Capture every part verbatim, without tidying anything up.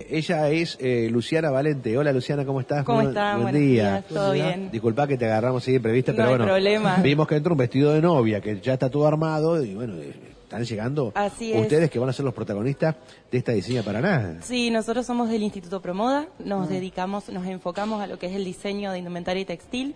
ella es eh, Luciana Valente. Hola Luciana, ¿cómo estás? ¿Cómo Buen, estás? buen Buenos día. días, todo bien. Disculpa que te agarramos siempre, ¿viste? No Pero hay bueno, problema. vimos que entra un vestido de novia, que ya está todo armado y bueno, eh, están llegando Así es. ustedes que van a ser los protagonistas de esta Diseña Paraná. Sí, nosotros somos del Instituto Promoda, nos dedicamos, nos enfocamos a lo que es el diseño de indumentaria y textil.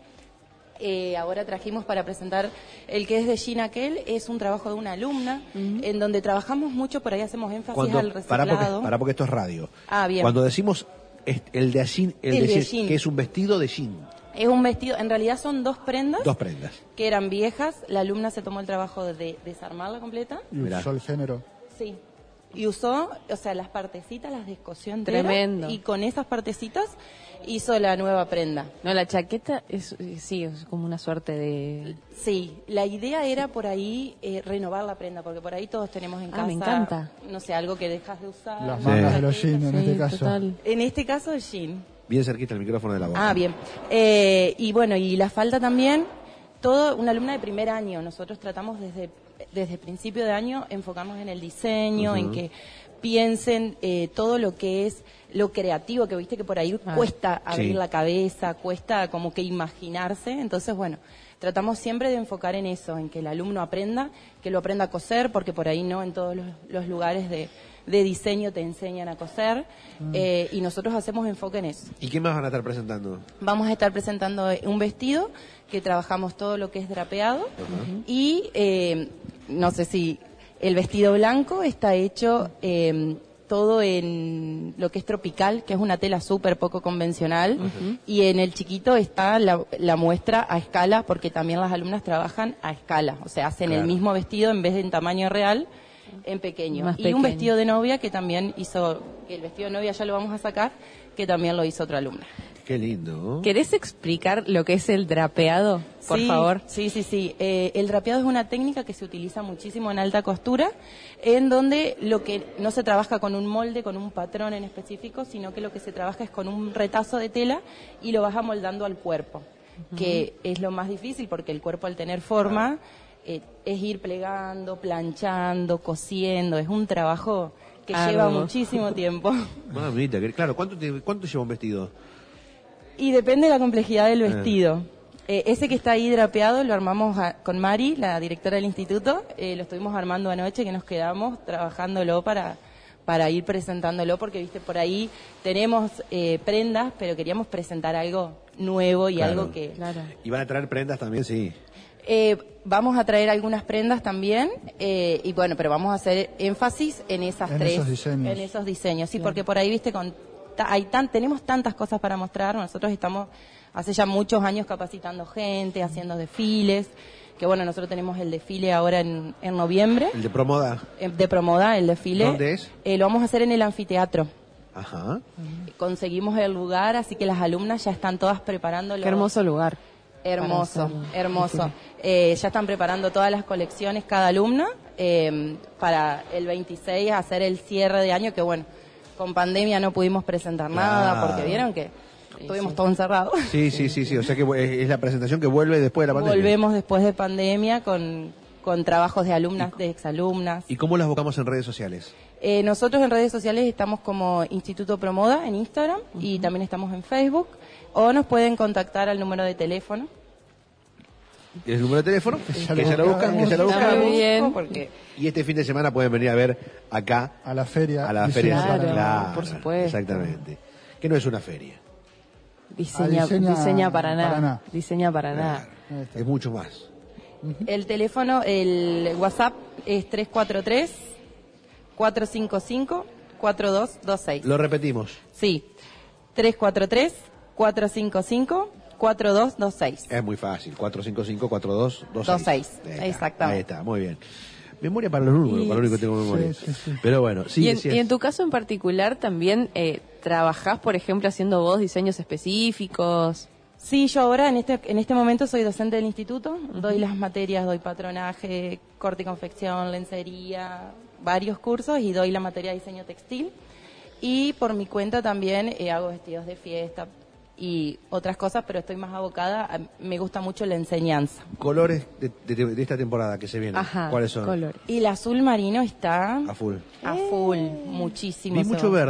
Eh, ahora trajimos para presentar el que es de Jean Aquel, es un trabajo de una alumna, uh-huh. en donde trabajamos mucho, por ahí hacemos énfasis Cuando, al reciclado. Para porque, para porque esto es radio. Ah, bien. Cuando decimos el de Jean, el, el de de Jean, que es un vestido de Jean. Es un vestido, en realidad son dos prendas. Dos prendas. Que eran viejas, la alumna se tomó el trabajo de desarmarla completa. Y usó el género. Sí. Y usó, o sea, las partecitas las descosió entera. Tremendo. Y con esas partecitas hizo la nueva prenda. No, la chaqueta es, sí, es como una suerte de... Sí, la idea era por ahí eh, renovar la prenda, porque por ahí todos tenemos en ah, casa... me encanta. No sé, algo que dejas de usar. Las mangas sí. de los jeans, en sí, este caso. Total. En este caso, el jean. Bien cerquita el micrófono de la boca. Ah, bien. Eh, y bueno, y la falda también, todo, una alumna de primer año. Nosotros tratamos desde, desde principio de año, enfocarnos en el diseño, uh-huh. en que piensen eh, todo lo que es lo creativo, que viste que por ahí ah, cuesta abrir sí. la cabeza, cuesta como que imaginarse. Entonces, bueno, tratamos siempre de enfocar en eso, en que el alumno aprenda, que lo aprenda a coser, porque por ahí no en todos los, los lugares de, de diseño te enseñan a coser, mm. eh, y nosotros hacemos enfoque en eso. ¿Y qué más van a estar presentando? Vamos a estar presentando un vestido, que trabajamos todo lo que es drapeado, uh-huh. y eh, no sé si el vestido blanco está hecho... Eh, todo en lo que es tropical, que es una tela súper poco convencional, uh-huh. y en el chiquito está la, la muestra a escala, porque también las alumnas trabajan a escala, o sea, hacen claro. el mismo vestido en vez de en tamaño real, en pequeño. Más y pequeño. Un vestido de novia que también hizo, que el vestido de novia ya lo vamos a sacar, que también lo hizo otra alumna. Qué lindo, ¿no? ¿Querés explicar lo que es el drapeado, por sí, favor? Sí, sí, sí. Eh, el drapeado es una técnica que se utiliza muchísimo en alta costura, en donde lo que no se trabaja con un molde, con un patrón en específico, sino que lo que se trabaja es con un retazo de tela y lo vas amoldando al cuerpo, uh-huh. que es lo más difícil porque el cuerpo al tener forma eh, es ir plegando, planchando, cosiendo, es un trabajo que ah, lleva no. muchísimo tiempo. Mamita, claro, ¿cuánto, te, ¿cuánto lleva un vestido? Y depende de la complejidad del vestido. Eh, ese que está ahí drapeado lo armamos a, con Mari, la directora del instituto, eh, lo estuvimos armando anoche, que nos quedamos trabajándolo para, para ir presentándolo, porque viste por ahí tenemos eh, prendas, pero queríamos presentar algo nuevo y claro. algo que... Claro. ¿Y van a traer prendas también? Sí. Eh, vamos a traer algunas prendas también, eh, y bueno, pero vamos a hacer énfasis en esas en tres. Esos diseños. En esos diseños, sí, Bien. Porque por ahí, viste, con... Hay tan, tenemos tantas cosas para mostrar, nosotros estamos hace ya muchos años capacitando gente, haciendo desfiles, que bueno, nosotros tenemos el desfile ahora en, en noviembre. ¿El de Promoda? De Promoda, el desfile. ¿Dónde es? Eh, lo vamos a hacer en el anfiteatro. Ajá. Conseguimos el lugar, así que las alumnas ya están todas preparándolo. Qué hermoso lugar. Hermoso, hermoso. Eh, ya están preparando todas las colecciones cada alumna eh, para el veintiséis hacer el cierre de año, que bueno, con pandemia no pudimos presentar nada, claro. porque vieron que estuvimos sí. todo encerrados. Sí, sí, sí, sí, o sea que es la presentación que vuelve después de la pandemia. Volvemos después de pandemia con, con trabajos de alumnas, de exalumnas. ¿Y cómo las buscamos en redes sociales? Eh, nosotros en redes sociales estamos como Instituto Promoda en Instagram, uh-huh. y también estamos en Facebook, o nos pueden contactar al número de teléfono. ¿El número de teléfono? Que Que ya se lo buscan, que se lo Está buscan. muy bien. Porque... Y este fin de semana pueden venir a ver acá. A la feria. A la feria. Claro, Claro, por supuesto. Exactamente. Que no es una feria. Diseña, Ah, diseña diseña Paraná. Paraná. Diseña Paraná. Claro. Es mucho más. El teléfono, el WhatsApp es tres cuatro tres, cuatro cinco cinco, cuatro dos dos seis. Lo repetimos. Sí, tres cuatro tres, cuatro cinco cinco, cuatro dos dos seis. Es muy fácil. cuatro cinco cinco, cuatro dos dos seis. dos seis, exactamente. Ahí está, muy bien. Memoria para los números, Y... para lo único que tengo memoria. Sí, sí, sí. Pero bueno, sí, y, en, decías. y en tu caso en particular también eh, trabajás, por ejemplo, haciendo vos diseños específicos. Sí, yo ahora en este en este momento soy docente del instituto, uh-huh. doy las materias, doy patronaje, corte y confección, lencería, varios cursos, y doy la materia de diseño textil. Y por mi cuenta también eh, hago vestidos de fiesta y otras cosas, pero estoy más abocada, a, me gusta mucho la enseñanza. Colores de, de, de esta temporada que se viene. Ajá, ¿Cuáles son? colores. Y el azul marino está A full. a full, muchísimo. Vi se mucho va. verde.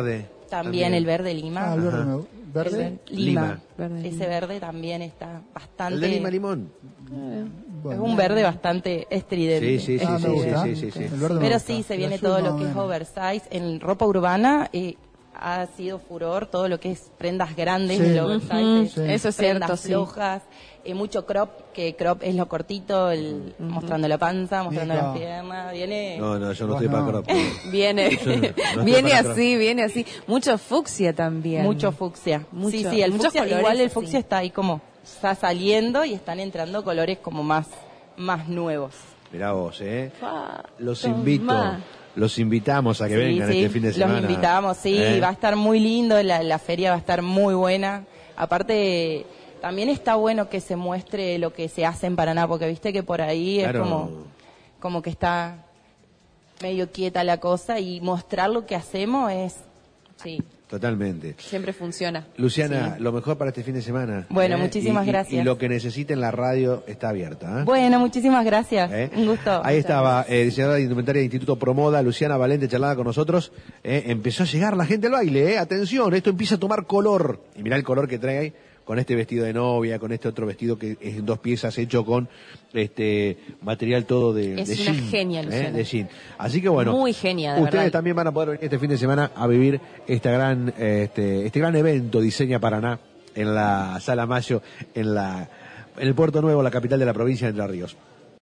También, También. el verde lima. Ah, el verde, Ajá. me- El ¿verde? ver- lima. Lima. Verde Ese lima. verde también está bastante... ¿El de Lima Limón? Es Bueno. un verde bastante estridente. Sí, sí, sí, Ah, sí, me sí, gusta. sí, sí, sí. El verde me Pero gusta. sí, se El viene azul todo más lo o que es menos. oversize. En ropa urbana eh, ha sido furor todo lo que es prendas grandes, Sí. el oversize, Ujú, eh, sí. Eso es prendas cierto, sí. flojas, eh, mucho crop, que crop es lo cortito, el, mostrando la panza, mostrando Nico. las piernas, viene... No, no, yo no Vos estoy para no. crop. Viene, Yo no- no estoy viene para así, viene así. Mucho fucsia también. Mucho fucsia. Mucho- sí, sí, el muchos fucsia, colores igual el así. fucsia está ahí como, está saliendo y están entrando colores como más, más nuevos. Mirá vos, ¿eh? Fa, Los toma. invito, los invitamos a que Sí, vengan sí, este fin de semana. los invitamos, sí, ¿Eh? va a estar muy lindo, la, la feria va a estar muy buena. Aparte, también está bueno que se muestre lo que se hace en Paraná, porque viste que por ahí Claro. es como, como que está medio quieta la cosa y mostrar lo que hacemos es... Sí, Totalmente. siempre funciona. Luciana, lo mejor para este fin de semana. Bueno, ¿eh? muchísimas Y- y- gracias. Y lo que necesiten, la radio está abierta. ¿eh? Bueno, muchísimas gracias, ¿Eh? un gusto. Ahí estaba, eh, diseñadora de indumentaria del Instituto Promoda, Luciana Valente, charlada con nosotros. ¿eh? Empezó a llegar la gente al baile, ¿eh? Atención, esto empieza a tomar color. Y mirá el color que trae ahí, con este vestido de novia, con este otro vestido que es en dos piezas hecho con este material todo de, Es de una jean, genia, ¿eh? Luciana. De jean. Así que bueno, Muy genia, de ustedes verdad. también van a poder venir este fin de semana a vivir esta gran, eh, este, este gran evento Diseña Paraná en la Sala Mayo, en la, en el Puerto Nuevo, la capital de la provincia de Entre Ríos.